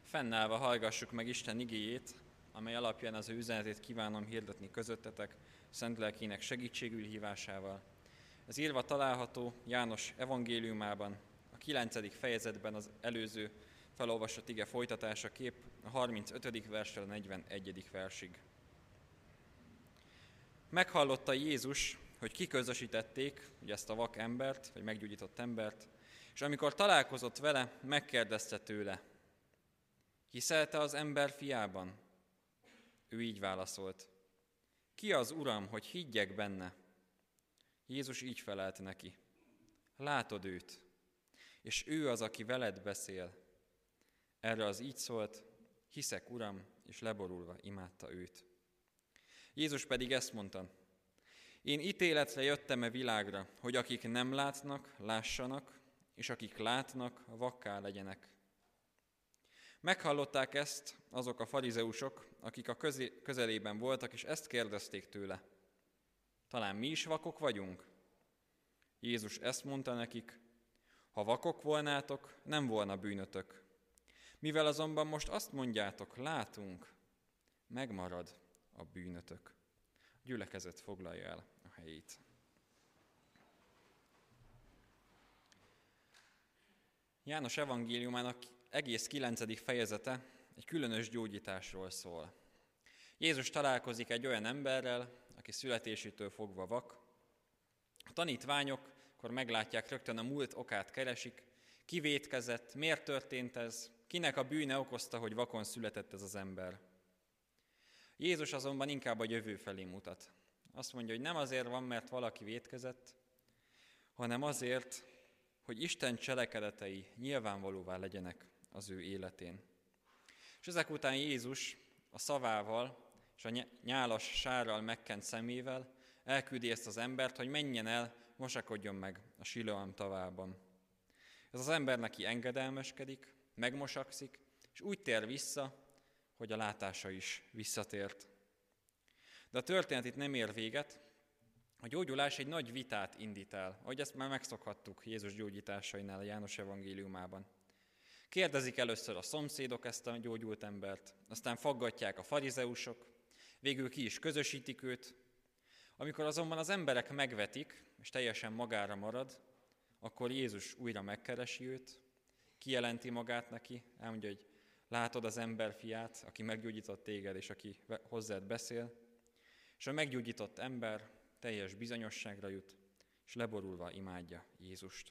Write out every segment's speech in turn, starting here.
Fennállva hallgassuk meg Isten igéjét, amely alapján az ő üzenetét kívánom hirdetni közöttetek, szent lelkének segítségül hívásával. Ez írva található János evangéliumában, a 9. fejezetben az előző felolvasott ige folytatásaképp, a 35. verstől a 41. versig. Meghallotta Jézus, hogy kiközösítették ugye ezt a vak embert, vagy meggyógyított embert, és amikor találkozott vele, megkérdezte tőle: hiszel-e az ember fiában? Ő így válaszolt: ki az Uram, hogy higgyek benne? Jézus így felelt neki: látod őt, és ő az, aki veled beszél. Erre az így szólt: hiszek, Uram, és leborulva imádta őt. Jézus pedig ezt mondta: én ítéletre jöttem a világra, hogy akik nem látnak, lássanak, és akik látnak, vakká legyenek. Meghallották ezt azok a farizeusok, akik a közelében voltak, és ezt kérdezték tőle: talán mi is vakok vagyunk? Jézus ezt mondta nekik: ha vakok volnátok, nem volna bűnötök. Mivel azonban most azt mondjátok, látunk, megmarad a bűnötök. A gyülekezet foglalja el a helyét. János evangéliumának egész 9. fejezete egy különös gyógyításról szól. Jézus találkozik egy olyan emberrel, aki születésétől fogva vak. A tanítványok, akkor meglátják, rögtön a múlt okát keresik. Ki vétkezett, miért történt ez, kinek a bűne okozta, hogy vakon született ez az ember. Jézus azonban inkább a jövő felé mutat. Azt mondja, hogy nem azért van, mert valaki vétkezett, hanem azért, hogy Isten cselekedetei nyilvánvalóvá legyenek az ő életén. És ezek után Jézus a szavával és a nyálas sárral megkent szemével elküldi ezt az embert, hogy menjen el, mosakodjon meg a Siloám tavában. Ez az ember neki engedelmeskedik, megmosakszik, és úgy tér vissza, hogy a látása is visszatért. De a történet itt nem ér véget. A gyógyulás egy nagy vitát indít el, ahogy ezt már megszokhattuk Jézus gyógyításainál a János evangéliumában. Kérdezik először a szomszédok ezt a gyógyult embert, aztán faggatják a farizeusok, végül ki is közösítik őt. Amikor azonban az emberek megvetik, és teljesen magára marad, akkor Jézus újra megkeresi őt, kijelenti magát neki, elmondja, hogy látod az ember fiát, aki meggyógyított téged, és aki hozzád beszél, és a meggyógyított ember teljes bizonyosságra jut, és leborulva imádja Jézust.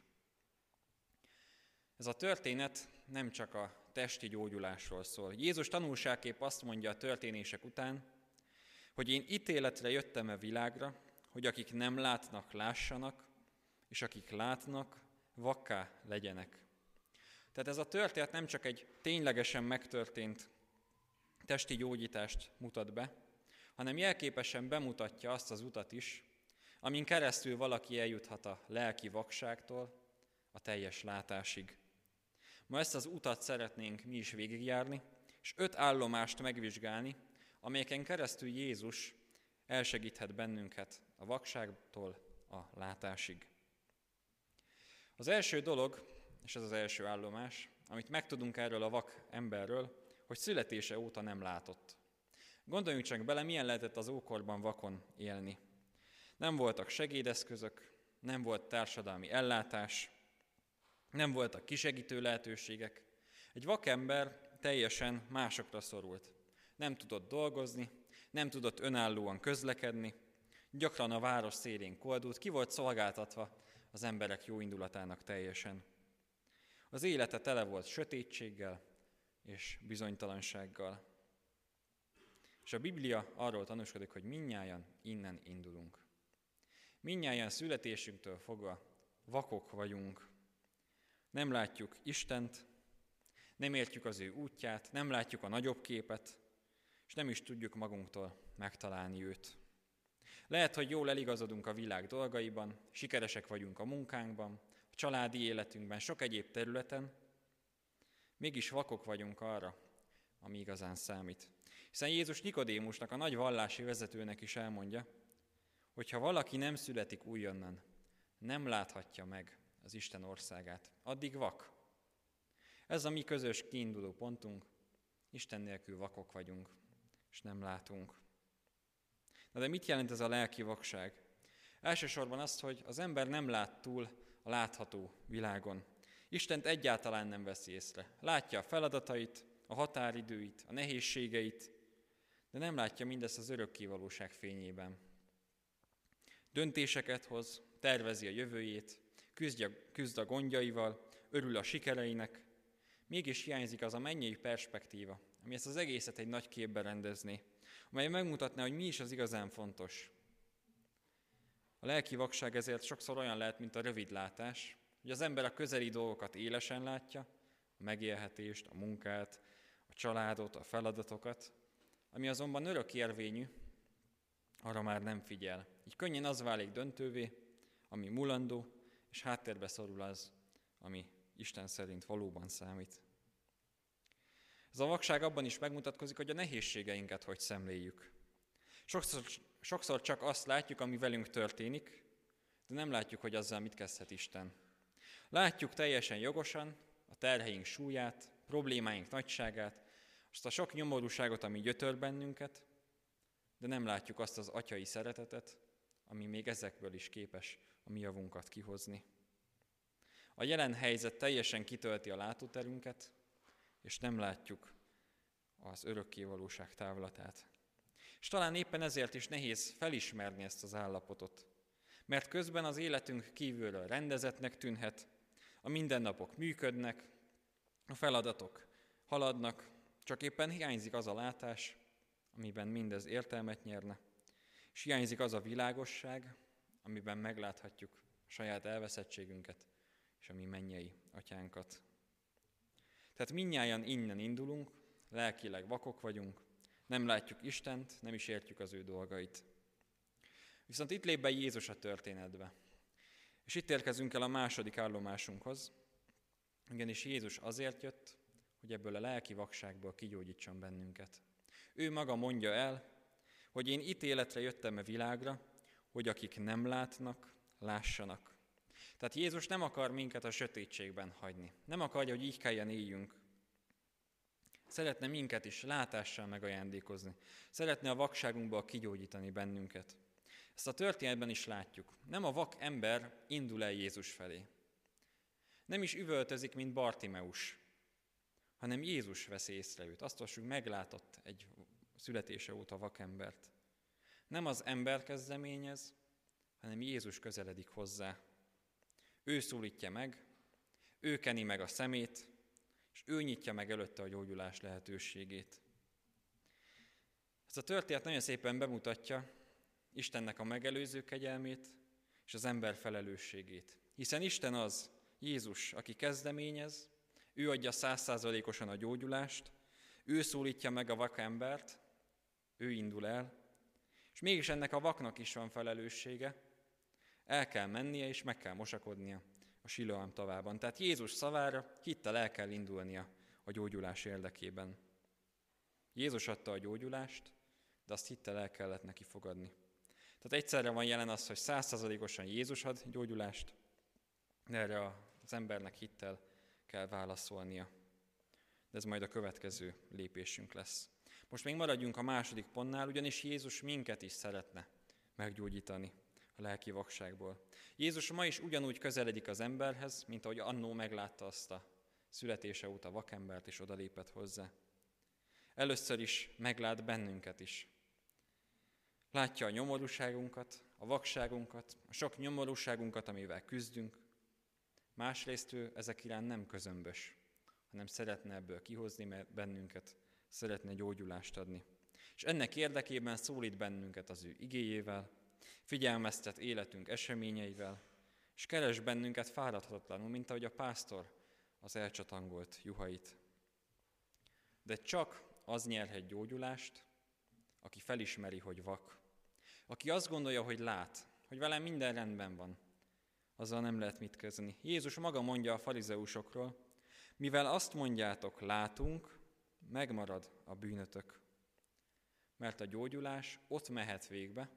Ez a történet nem csak a testi gyógyulásról szól. Jézus tanulságképp azt mondja a történések után, hogy én ítéletre jöttem a világra, hogy akik nem látnak, lássanak, és akik látnak, vakká legyenek. Tehát ez a történet nem csak egy ténylegesen megtörtént testi gyógyítást mutat be, hanem jelképesen bemutatja azt az utat is, amin keresztül valaki eljuthat a lelki vakságtól a teljes látásig. Ma ezt az utat szeretnénk mi is végigjárni, és 5 állomást megvizsgálni, amelyeken keresztül Jézus elsegíthet bennünket a vakságtól a látásig. Az első dolog, és ez az első állomás, amit megtudunk erről a vak emberről, hogy születése óta nem látott. Gondoljunk csak bele, milyen lehetett az ókorban vakon élni. Nem voltak segédeszközök, nem volt társadalmi ellátás, nem voltak kisegítő lehetőségek. Egy vakember teljesen másokra szorult. Nem tudott dolgozni, nem tudott önállóan közlekedni, gyakran a város szélén koldult, ki volt szolgáltatva az emberek jó indulatának teljesen. Az élete tele volt sötétséggel és bizonytalansággal. És a Biblia arról tanúskodik, hogy mindnyájan innen indulunk. Mindnyájan születésünktől fogva vakok vagyunk. Nem látjuk Istent, nem értjük az ő útját, nem látjuk a nagyobb képet, és nem is tudjuk magunktól megtalálni őt. Lehet, hogy jól eligazodunk a világ dolgaiban, sikeresek vagyunk a munkánkban, a családi életünkben, sok egyéb területen, mégis vakok vagyunk arra, ami igazán számít. Hiszen Jézus Nikodémusnak, a nagy vallási vezetőnek is elmondja, hogy ha valaki nem születik újonnan, nem láthatja meg az Isten országát. Addig vak. Ez a mi közös kiinduló pontunk, Isten nélkül vakok vagyunk, és nem látunk. Na de mit jelent ez a lelki vakság? Elsősorban azt, hogy az ember nem lát túl a látható világon. Istent egyáltalán nem veszi észre. Látja a feladatait, a határidőit, a nehézségeit, de nem látja mindezt az örökkévalóság fényében. Döntéseket hoz, tervezi a jövőjét, küzd a gondjaival, örül a sikereinek, mégis hiányzik az a mennyei perspektíva, ami ezt az egészet egy nagy képbe rendezné, amely megmutatná, hogy mi is az igazán fontos. A lelki vakság ezért sokszor olyan lehet, mint a rövidlátás, hogy az ember a közeli dolgokat élesen látja, a megélhetést, a munkát, a családot, a feladatokat, ami azonban örökérvényű, arra már nem figyel. Így könnyen az válik döntővé, ami mulandó, és háttérbe szorul az, ami Isten szerint valóban számít. Ez a vakság abban is megmutatkozik, hogy a nehézségeinket hogy szemléljük. Sokszor csak azt látjuk, ami velünk történik, de nem látjuk, hogy azzal mit kezdhet Isten. Látjuk teljesen jogosan a terheink súlyát, problémáink nagyságát, azt a sok nyomorúságot, ami gyötör bennünket, de nem látjuk azt az atyai szeretetet, ami még ezekből is képes a mi javunkat kihozni. A jelen helyzet teljesen kitölti a látóterünket, és nem látjuk az örökkévalóság távlatát. És talán éppen ezért is nehéz felismerni ezt az állapotot, mert közben az életünk kívülről rendezettnek tűnhet, a mindennapok működnek, a feladatok haladnak, csak éppen hiányzik az a látás, amiben mindez értelmet nyerne, és hiányzik az a világosság, amiben megláthatjuk a saját elveszettségünket és a mi mennyei atyánkat. Tehát mindnyájan innen indulunk, lelkileg vakok vagyunk, nem látjuk Istent, nem is értjük az ő dolgait. Viszont itt lép be Jézus a történetbe. És itt érkezünk el a második állomásunkhoz, ugyanis Jézus azért jött, hogy ebből a lelki vakságból kigyógyítson bennünket. Ő maga mondja el, hogy én ítéletre jöttem a világra, hogy akik nem látnak, lássanak. Tehát Jézus nem akar minket a sötétségben hagyni. Nem akarja, hogy így kelljen éljünk. Szeretne minket is látással megajándékozni. Szeretne a vakságunkból kigyógyítani bennünket. Ezt a történetben is látjuk. Nem a vak ember indul el Jézus felé. Nem is üvöltözik, mint Bartimeus, hanem Jézus veszi észre őt. Azt olvassuk, meglátott egy születése óta vakembert. Nem az ember kezdeményez, hanem Jézus közeledik hozzá. Ő szólítja meg, ő keni meg a szemét, és ő nyitja meg előtte a gyógyulás lehetőségét. Ez a történet nagyon szépen bemutatja Istennek a megelőző kegyelmét és az ember felelősségét. Hiszen Isten az, Jézus, aki kezdeményez, ő adja 100%-osan a gyógyulást, ő szólítja meg a vakembert, ő indul el, és mégis ennek a vaknak is van felelőssége, el kell mennie és meg kell mosakodnia a Siloám tavában. Tehát Jézus szavára hittel el kell indulnia a gyógyulás érdekében. Jézus adta a gyógyulást, de azt hittel el kellett neki fogadni. Tehát egyszerre van jelen az, hogy 100%-osan Jézus ad gyógyulást, de erre az embernek hittel kell válaszolnia. De ez majd a következő lépésünk lesz. Most még maradjunk a második pontnál, ugyanis Jézus minket is szeretne meggyógyítani a lelki vakságból. Jézus ma is ugyanúgy közeledik az emberhez, mint ahogy annó meglátta azt a születése óta vakembert, és odalépett hozzá. Először is meglát bennünket is. Látja a nyomorúságunkat, a vakságunkat, a sok nyomorúságunkat, amivel küzdünk. Másrészt ő ezek iránt nem közömbös, hanem szeretne ebből kihozni bennünket, szeretne gyógyulást adni. És ennek érdekében szólít bennünket az ő igéjével, figyelmeztet életünk eseményeivel, és keres bennünket fáradhatatlanul, mint ahogy a pásztor az elcsatangolt juhait. De csak az nyerhet gyógyulást, aki felismeri, hogy vak. Aki azt gondolja, hogy lát, hogy velem minden rendben van, azzal nem lehet mit kezdeni. Jézus maga mondja a farizeusokról, mivel azt mondjátok, látunk, megmarad a bűnötök. Mert a gyógyulás ott mehet végbe,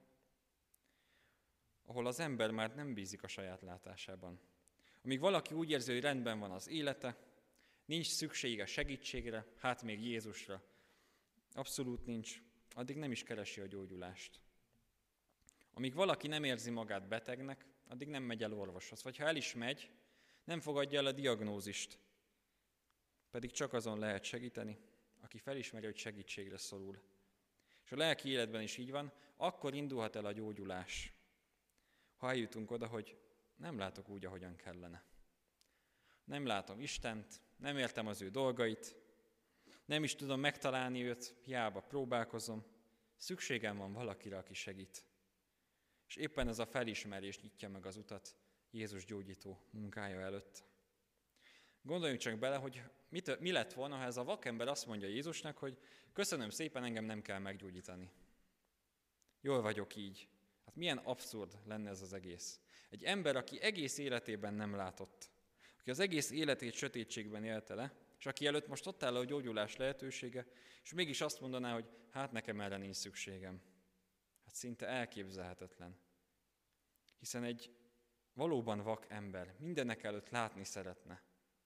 ahol az ember már nem bízik a saját látásában. Amíg valaki úgy érzi, hogy rendben van az élete, nincs szüksége segítségre, hát még Jézusra. Abszolút nincs, addig nem is keresi a gyógyulást. Amíg valaki nem érzi magát betegnek, addig nem megy el orvoshoz. Vagy ha el is megy, nem fogadja el a diagnózist. Pedig csak azon lehet segíteni, aki felismeri, hogy segítségre szorul. És a lelki életben is így van, akkor indulhat el a gyógyulás. Ha eljutunk oda, hogy nem látok úgy, ahogyan kellene. Nem látom Istent, nem értem az ő dolgait, nem is tudom megtalálni őt, hiába próbálkozom. Szükségem van valakire, aki segít. És éppen ez a felismerés nyitja meg az utat Jézus gyógyító munkája előtt. Gondoljunk csak bele, hogy mi lett volna, ha ez a vakember azt mondja Jézusnak, hogy köszönöm szépen, engem nem kell meggyógyítani. Jól vagyok így. Hát milyen abszurd lenne ez az egész. Egy ember, aki egész életében nem látott, aki az egész életét sötétségben élte le, és aki előtt most ott áll a gyógyulás lehetősége, és mégis azt mondaná, hogy hát nekem erre nincs szükségem. Hát szinte elképzelhetetlen. Hiszen egy valóban vak ember mindenek előtt látni szeretne.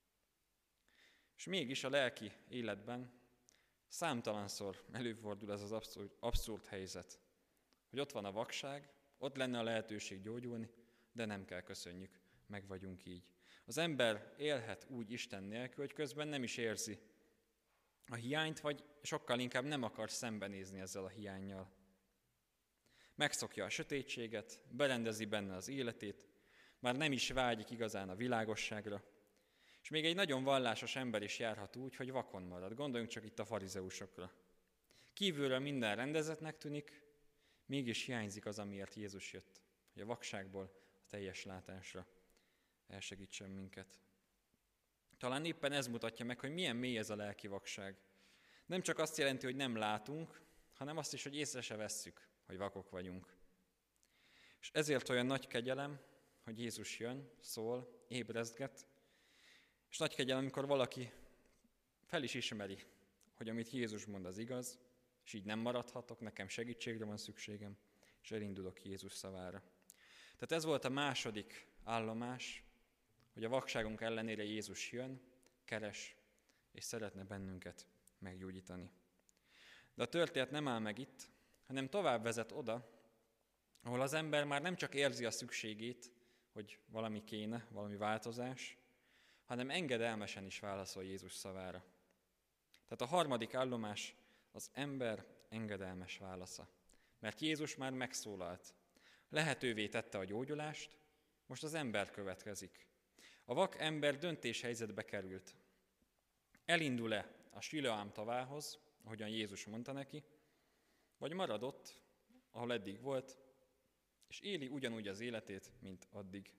És mégis a lelki életben számtalanszor előfordul ez az abszurd helyzet, hogy ott van a vakság, ott lenne a lehetőség gyógyulni, de nem kell, köszönjük, meg vagyunk így. Az ember élhet úgy Isten nélkül, hogy közben nem is érzi a hiányt, vagy sokkal inkább nem akar szembenézni ezzel a hiánnyal. Megszokja a sötétséget, berendezi benne az életét, már nem is vágyik igazán a világosságra, és még egy nagyon vallásos ember is járhat úgy, hogy vakon marad. Gondoljunk csak itt a farizeusokra. Kívülről minden rendezetnek tűnik, mégis hiányzik az, amiért Jézus jött, hogy a vakságból a teljes látásra elsegítsen minket. Talán éppen ez mutatja meg, hogy milyen mély ez a lelki vakság. Nem csak azt jelenti, hogy nem látunk, hanem azt is, hogy észre se vesszük, hogy vakok vagyunk. És ezért olyan nagy kegyelem, hogy Jézus jön, szól, ébrezget, és nagy kegyelem, amikor valaki fel is ismeri, hogy amit Jézus mond, az igaz, és így nem maradhatok, nekem segítségre van szükségem, és elindulok Jézus szavára. Tehát ez volt a második állomás, hogy a vakságunk ellenére Jézus jön, keres, és szeretne bennünket meggyógyítani. De a történet nem áll meg itt, hanem tovább vezet oda, ahol az ember már nem csak érzi a szükségét, hogy valami kéne, valami változás, hanem engedelmesen is válaszol Jézus szavára. Tehát a harmadik állomás az ember engedelmes válasza. Mert Jézus már megszólalt. Lehetővé tette a gyógyulást, most az ember következik. A vak ember döntéshelyzetbe került. Elindul-e a Siloám tavához, ahogyan Jézus mondta neki, vagy marad ott, ahol eddig volt, és éli ugyanúgy az életét, mint addig.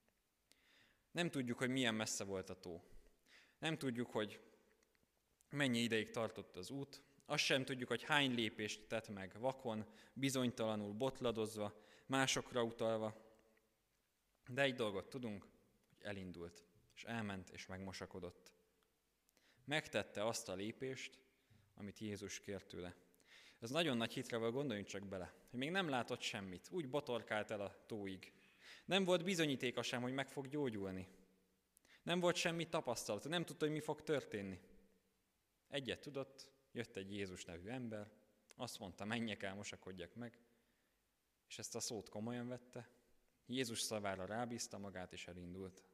Nem tudjuk, hogy milyen messze volt a tó. Nem tudjuk, hogy mennyi ideig tartott az út. Azt sem tudjuk, hogy hány lépést tett meg vakon, bizonytalanul, botladozva, másokra utalva. De egy dolgot tudunk, hogy elindult, és elment, és megmosakodott. Megtette azt a lépést, amit Jézus kért tőle. Ez nagyon nagy hitre van, gondoljunk csak bele, hogy még nem látott semmit, úgy botorkált el a tóig. Nem volt bizonyítéka sem, hogy meg fog gyógyulni. Nem volt semmi tapasztalata, nem tudta, hogy mi fog történni. Egyet tudott, jött egy Jézus nevű ember, azt mondta, menjek el, mosakodjak meg, és ezt a szót komolyan vette, Jézus szavára rábízta magát, és elindult.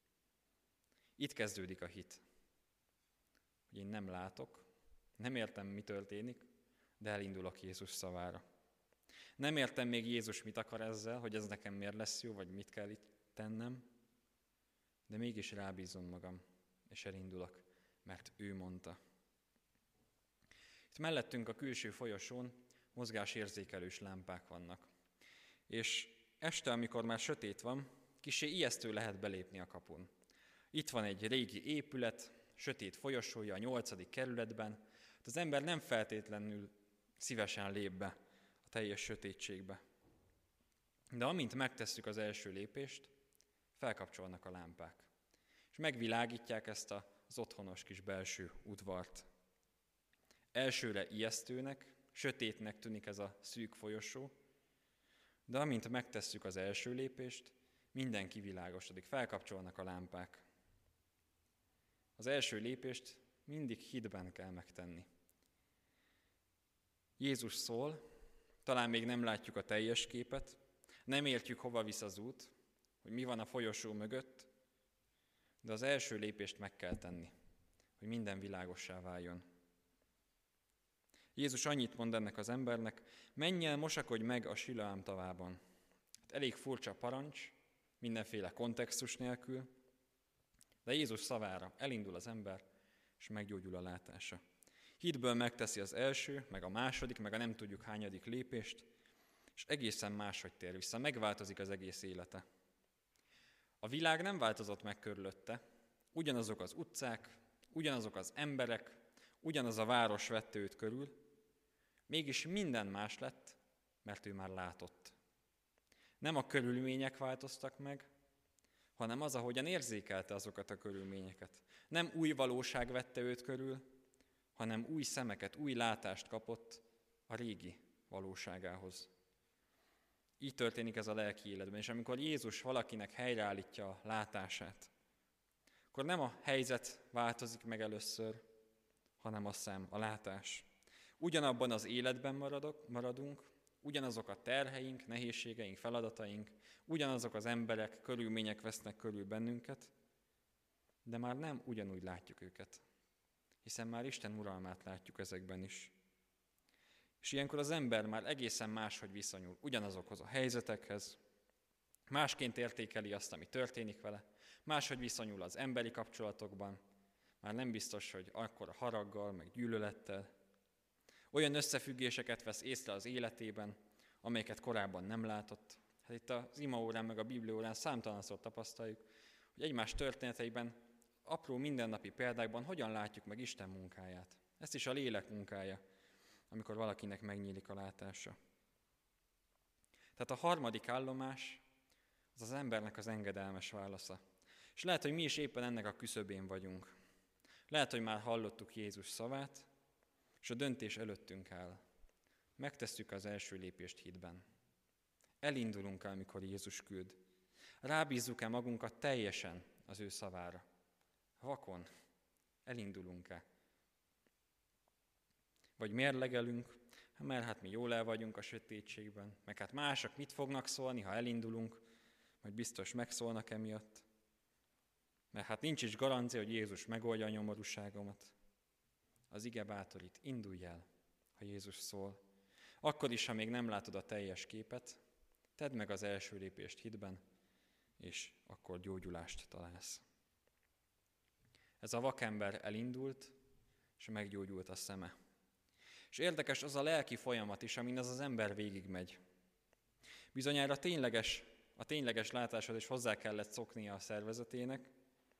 Itt kezdődik a hit, hogy én nem látok, nem értem, mi történik, de elindulok Jézus szavára. Nem értem még Jézus mit akar ezzel, hogy ez nekem miért lesz jó, vagy mit kell itt tennem, de mégis rábízom magam, és elindulok, mert ő mondta. Itt mellettünk a külső folyosón mozgásérzékelős lámpák vannak. És este, amikor már sötét van, kissé ijesztő lehet belépni a kapun. Itt van egy régi épület, sötét folyosója a 8. kerületben, az ember nem feltétlenül szívesen lép be a teljes sötétségbe. De amint megtesszük az első lépést, felkapcsolnak a lámpák, és megvilágítják ezt az otthonos kis belső udvart. Elsőre ijesztőnek, sötétnek tűnik ez a szűk folyosó, de amint megtesszük az első lépést, minden kivilágosodik, felkapcsolnak a lámpák. Az első lépést mindig hitben kell megtenni. Jézus szól, talán még nem látjuk a teljes képet, nem értjük, hova visz az út, hogy mi van a folyosó mögött, de az első lépést meg kell tenni, hogy minden világossá váljon. Jézus annyit mond ennek az embernek, menj el, mosakodj meg a Siloám tavában. Elég furcsa parancs, mindenféle kontextus nélkül, de Jézus szavára elindul az ember, és meggyógyul a látása. Hitből megteszi az első, meg a második, meg a nem tudjuk hányadik lépést, és egészen máshogy tér vissza, megváltozik az egész élete. A világ nem változott meg körülötte, ugyanazok az utcák, ugyanazok az emberek, ugyanaz a város vette őt körül, mégis minden más lett, mert ő már látott. Nem a körülmények változtak meg, hanem az, ahogyan érzékelte azokat a körülményeket. Nem új valóság vette őt körül, hanem új szemeket, új látást kapott a régi valóságához. Így történik ez a lelki életben, és amikor Jézus valakinek helyreállítja a látását, akkor nem a helyzet változik meg először, hanem a szem, a látás. Ugyanabban az életben maradunk, ugyanazok a terheink, nehézségeink, feladataink, ugyanazok az emberek, körülmények vesznek körül bennünket, de már nem ugyanúgy látjuk őket, hiszen már Isten uralmát látjuk ezekben is. És ilyenkor az ember már egészen máshogy viszonyul ugyanazokhoz a helyzetekhez, másként értékeli azt, ami történik vele, máshogy viszonyul az emberi kapcsolatokban, már nem biztos, hogy akkora haraggal, meg gyűlölettel. Olyan összefüggéseket vesz észre az életében, amelyeket korábban nem látott. Hát itt az imaórán, meg a bibliaórán számtalanszor tapasztaljuk, hogy egymás történeteiben, apró mindennapi példákban hogyan látjuk meg Isten munkáját. Ezt is a lélek munkája, amikor valakinek megnyílik a látása. Tehát a harmadik állomás az az embernek az engedelmes válasza. És lehet, hogy mi is éppen ennek a küszöbén vagyunk. Lehet, hogy már hallottuk Jézus szavát, és a döntés előttünk áll. Megtesszük az első lépést hitben. Elindulunk el, amikor Jézus küld. Rábízzuk-e magunkat teljesen az ő szavára? Vakon elindulunk-e? Vagy mérlegelünk, mert hát mi jól el vagyunk a sötétségben, meg hát mások mit fognak szólni, ha elindulunk, majd biztos megszólnak emiatt. Mert hát nincs is garancia, hogy Jézus megoldja a nyomorúságomat. Az ige bátorít, indulj el, ha Jézus szól. Akkor is, ha még nem látod a teljes képet, tedd meg az első lépést hitben, és akkor gyógyulást találsz. Ez a vakember elindult, és meggyógyult a szeme. És érdekes az a lelki folyamat is, amin az ember végigmegy. Bizonyára a tényleges látáshoz is hozzá kellett szoknia a szervezetének,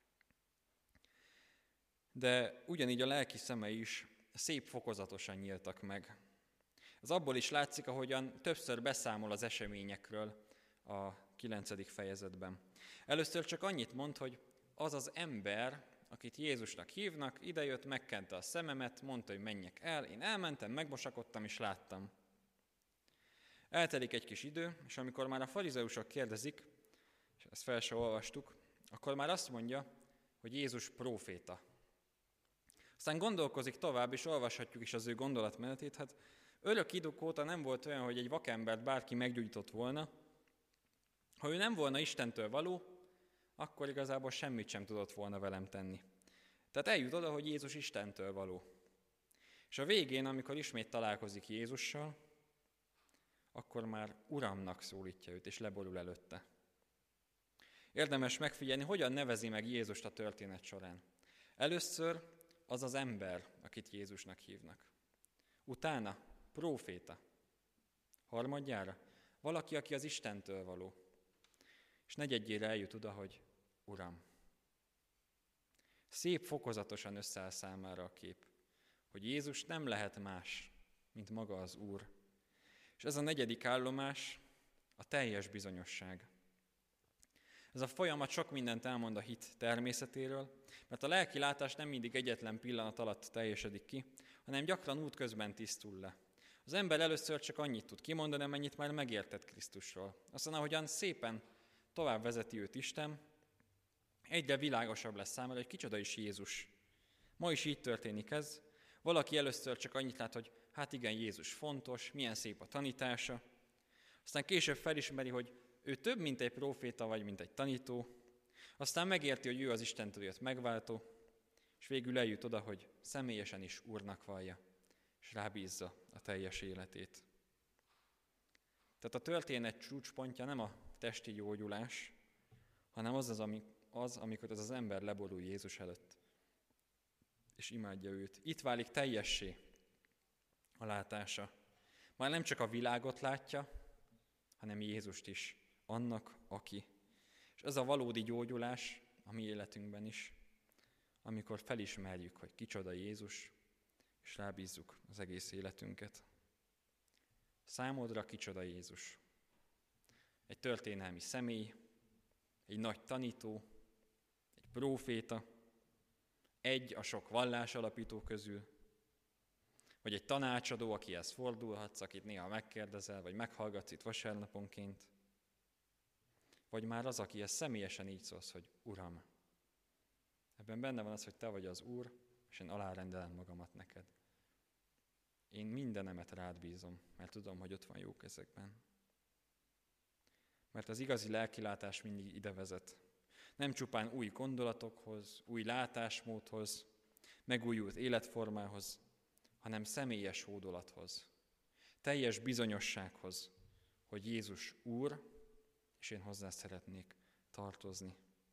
de ugyanígy a lelki szemei is szép fokozatosan nyíltak meg. Ez abból is látszik, ahogyan többször beszámol az eseményekről a 9. fejezetben. Először csak annyit mond, hogy az az ember, akit Jézusnak hívnak, idejött, megkente a szememet, mondta, hogy menjek el, én elmentem, megmosakodtam és láttam. Eltelik egy kis idő, és amikor már a farizeusok kérdezik, és ezt fel se olvastuk, akkor már azt mondja, hogy Jézus próféta. Aztán gondolkozik tovább, és olvashatjuk is az ő gondolatmenetét. Hát örök idők óta nem volt olyan, hogy egy vakembert bárki meggyógyított volna. Ha ő nem volna Istentől való, akkor igazából semmit sem tudott volna velem tenni. Tehát eljut oda, hogy Jézus Istentől való. És a végén, amikor ismét találkozik Jézussal, akkor már Uramnak szólítja őt, és leborul előtte. Érdemes megfigyelni, hogyan nevezi meg Jézust a történet során. Először az az ember, akit Jézusnak hívnak. Utána próféta. Harmadjára valaki, aki az Istentől való. És negyedjére eljut oda, hogy Uram. Szép fokozatosan összeáll számára a kép, hogy Jézus nem lehet más, mint maga az Úr. És ez a negyedik állomás a teljes bizonyosság. Ez a folyamat sok mindent elmond a hit természetéről, mert a lelki látás nem mindig egyetlen pillanat alatt teljesedik ki, hanem gyakran útközben tisztul le. Az ember először csak annyit tud kimondani, amennyit már megértett Krisztusról. Aztán ahogyan szépen tovább vezeti őt Isten, Egyre világosabb lesz számára, hogy kicsoda is Jézus. Ma is így történik ez. Valaki először csak annyit lát, hogy hát igen, Jézus fontos, milyen szép a tanítása. Aztán később felismeri, hogy ő több, mint egy próféta, vagy mint egy tanító. Aztán megérti, hogy ő az Istentől jött megváltó, és végül eljut oda, hogy személyesen is Úrnak vallja, és rábízza a teljes életét. Tehát a történet csúcspontja nem a testi gyógyulás, hanem amikor az ember leborul Jézus előtt, és imádja őt. Itt válik teljessé a látása. Már nem csak a világot látja, hanem Jézust is, annak, aki. És ez a valódi gyógyulás a mi életünkben is, amikor felismerjük, hogy kicsoda Jézus, és rábízzuk az egész életünket. Számodra kicsoda Jézus? Egy történelmi személy, egy nagy tanító, egy próféta, egy a sok vallásalapító közül, vagy egy tanácsadó, akihez fordulhatsz, akit néha megkérdezel, vagy meghallgatsz itt vasárnaponként, vagy már az, akihez személyesen így szólsz, hogy Uram. Ebben benne van az, hogy te vagy az Úr, és én alárendelem magamat neked. Én mindenemet rád bízom, mert tudom, hogy ott van jó kezekben. Mert az igazi lelkilátás mindig ide vezet. Nem csupán új gondolatokhoz, új látásmódhoz, megújult életformához, hanem személyes hódolathoz, teljes bizonyossághoz, hogy Jézus Úr, és én hozzá szeretnék tartozni.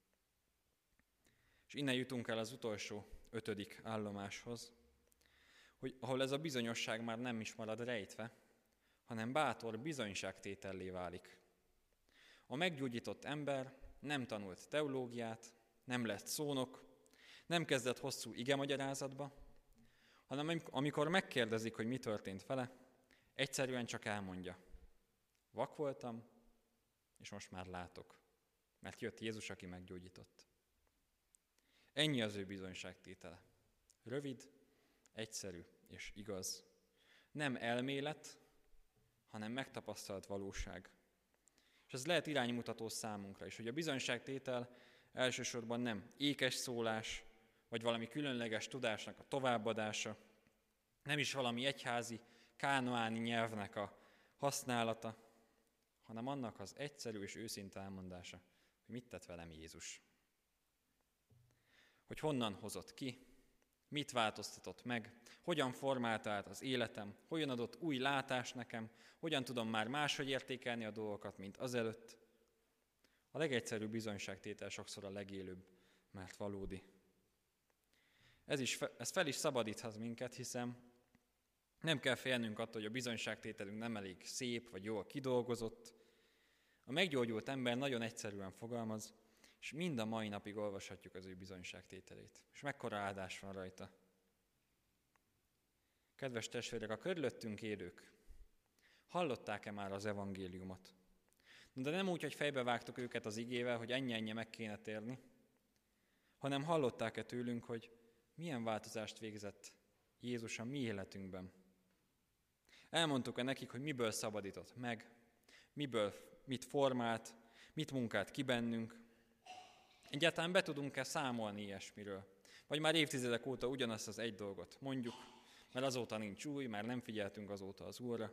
És innen jutunk el az utolsó, 5. állomáshoz, hogy ahol ez a bizonyosság már nem is marad rejtve, hanem bátor bizonyságtétellé válik. A meggyógyított ember nem tanult teológiát, nem lett szónok, nem kezdett hosszú igemagyarázatba, hanem amikor megkérdezik, hogy mi történt vele, egyszerűen csak elmondja. Vak voltam, és most már látok, mert jött Jézus, aki meggyógyított. Ennyi az ő bizonyságtétele. Rövid, egyszerű és igaz. Nem elmélet, hanem megtapasztalt valóság. És ez lehet iránymutató számunkra is, hogy a bizonyságtétel elsősorban nem ékes szólás, vagy valami különleges tudásnak a továbbadása, nem is valami egyházi, kánoáni nyelvnek a használata, hanem annak az egyszerű és őszinte elmondása, hogy mit tett velem Jézus. Hogy honnan hozott ki, mit változtatott meg, hogyan formálta át az életem, hogyan adott új látást nekem, hogyan tudom már máshogy értékelni a dolgokat, mint azelőtt. A legegyszerűbb bizonyságtétel sokszor a legélőbb, mert valódi. Ez fel is szabadíthat minket, hiszen nem kell félnünk attól, hogy a bizonyságtételünk nem elég szép vagy jól kidolgozott. A meggyógyult ember nagyon egyszerűen fogalmaz, és mind a mai napig olvashatjuk az ő bizonyságtételét. És mekkora áldás van rajta. Kedves testvérek, a körülöttünk élők hallották-e már az evangéliumot? De nem úgy, hogy fejbevágtuk őket az igével, hogy ennyi meg kéne térni, hanem hallották-e tőlünk, hogy milyen változást végzett Jézus a mi életünkben. Elmondtuk-e nekik, hogy miből szabadított meg, mit formált, mit munkált ki bennünk. Egyáltalán be tudunk-e számolni ilyesmiről? Vagy már évtizedek óta ugyanazt az egy dolgot mondjuk, mert azóta nincs új, már nem figyeltünk azóta az Úrra.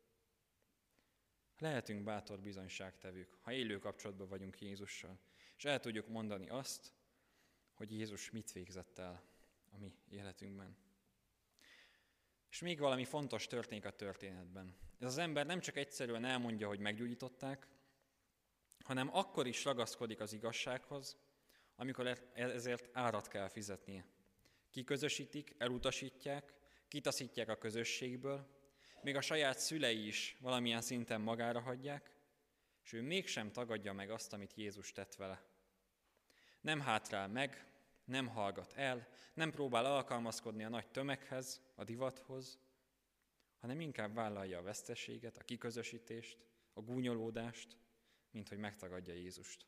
Lehetünk bátor bizonyságtevők, ha élő kapcsolatban vagyunk Jézussal, és el tudjuk mondani azt, hogy Jézus mit végzett el a mi életünkben. És még valami fontos történik a történetben. Ez az ember nem csak egyszerűen elmondja, hogy meggyógyították, hanem akkor is ragaszkodik az igazsághoz, amikor ezért árat kell fizetnie. Kiközösítik, elutasítják, kitaszítják a közösségből, még a saját szülei is valamilyen szinten magára hagyják, és ő mégsem tagadja meg azt, amit Jézus tett vele. Nem hátrál meg, nem hallgat el, nem próbál alkalmazkodni a nagy tömeghez, a divathoz, hanem inkább vállalja a veszteséget, a kiközösítést, a gúnyolódást, mint hogy megtagadja Jézust.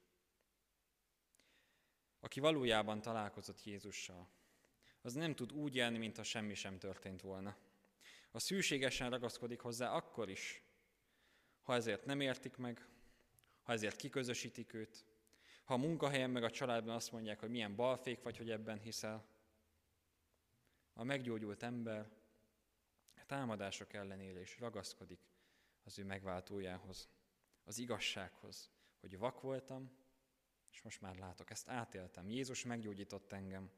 Aki valójában találkozott Jézussal, az nem tud úgy élni, mintha semmi sem történt volna. A szűségesen ragaszkodik hozzá akkor is, ha ezért nem értik meg, ha ezért kiközösítik őt, Ha a munkahelyen meg a családban azt mondják, hogy milyen balfék vagy, hogy ebben hiszel, a meggyógyult ember a támadások ellenére is ragaszkodik az ő megváltójához, az igazsághoz, hogy vak voltam, és most már látok, ezt átéltem. Jézus meggyógyított engem.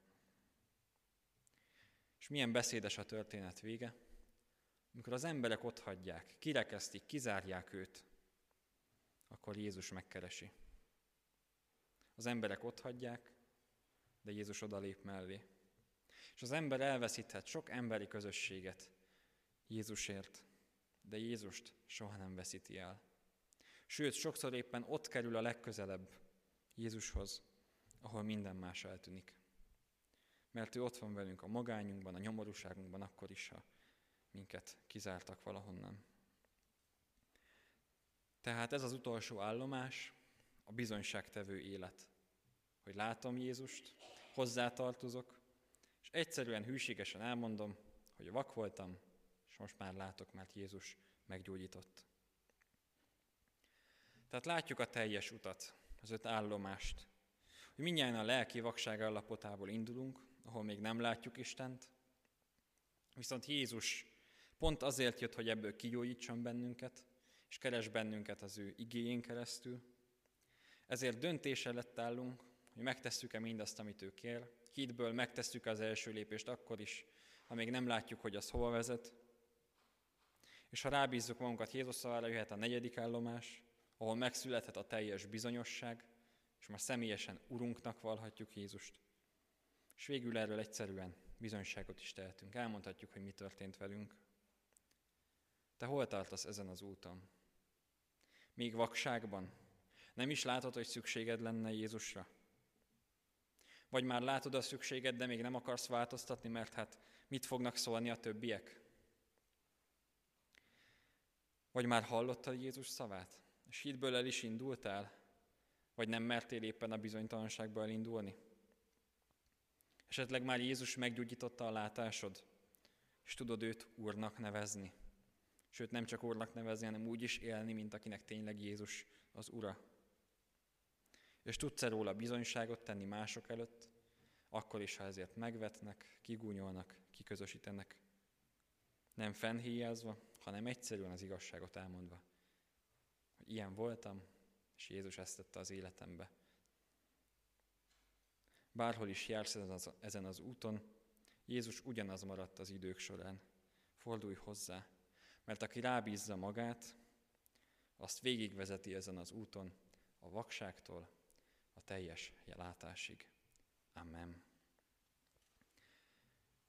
És milyen beszédes a történet vége, amikor az emberek otthagyják, kirekesztik, kizárják őt, akkor Jézus megkeresi. Az emberek otthagyják, de Jézus odalép mellé. És az ember elveszíthet sok emberi közösséget Jézusért, de Jézust soha nem veszíti el. Sőt, sokszor éppen ott kerül a legközelebb Jézushoz, ahol minden más eltűnik. Mert ő ott van velünk a magányunkban, a nyomorúságunkban, akkor is, ha minket kizártak valahonnan. Tehát ez az utolsó állomás, a bizonyságtevő élet. Hogy látom Jézust, hozzátartozok, és egyszerűen hűségesen elmondom, hogy vak voltam, és most már látok, mert Jézus meggyógyított. Tehát látjuk a teljes utat, az 5 állomást, hogy mindjárt a lelki vakság állapotából indulunk, ahol még nem látjuk Istent, viszont Jézus pont azért jött, hogy ebből kigyógyítson bennünket, és keres bennünket az ő igéjén keresztül. Ezért döntés előtt állunk, hogy megtesszük-e mindazt, amit ő kér. Hitből megtesszük az első lépést akkor is, ha még nem látjuk, hogy az hova vezet. És ha rábízzuk magunkat Jézus szavára, jöhet a 4. állomás, ahol megszülethet a teljes bizonyosság, és már személyesen Urunknak vallhatjuk Jézust. És végül erről egyszerűen bizonyságot is tehetünk. Elmondhatjuk, hogy mi történt velünk. Te hol tartasz ezen az úton? Még vakságban? Nem is látod, hogy szükséged lenne Jézusra? Vagy már látod a szükséged, de még nem akarsz változtatni, mert hát mit fognak szólni a többiek? Vagy már hallottad Jézus szavát, és hitből el is indultál? Vagy nem mertél éppen a bizonytalanságból elindulni? Esetleg már Jézus meggyógyította a látásod, és tudod őt Úrnak nevezni. Sőt, nem csak Úrnak nevezni, hanem úgy is élni, mint akinek tényleg Jézus az Ura. És tudsz-e róla bizonyságot tenni mások előtt, akkor is, ha ezért megvetnek, kigúnyolnak, kiközösítenek. Nem fennhíjázva, hanem egyszerűen az igazságot elmondva. Hogy ilyen voltam, és Jézus ezt tette az életembe. Bárhol is jársz ezen az úton, Jézus ugyanaz maradt az idők során. Fordulj hozzá, mert aki rábízza magát, azt végigvezeti ezen az úton, a vakságtól a teljes látásig. Amen.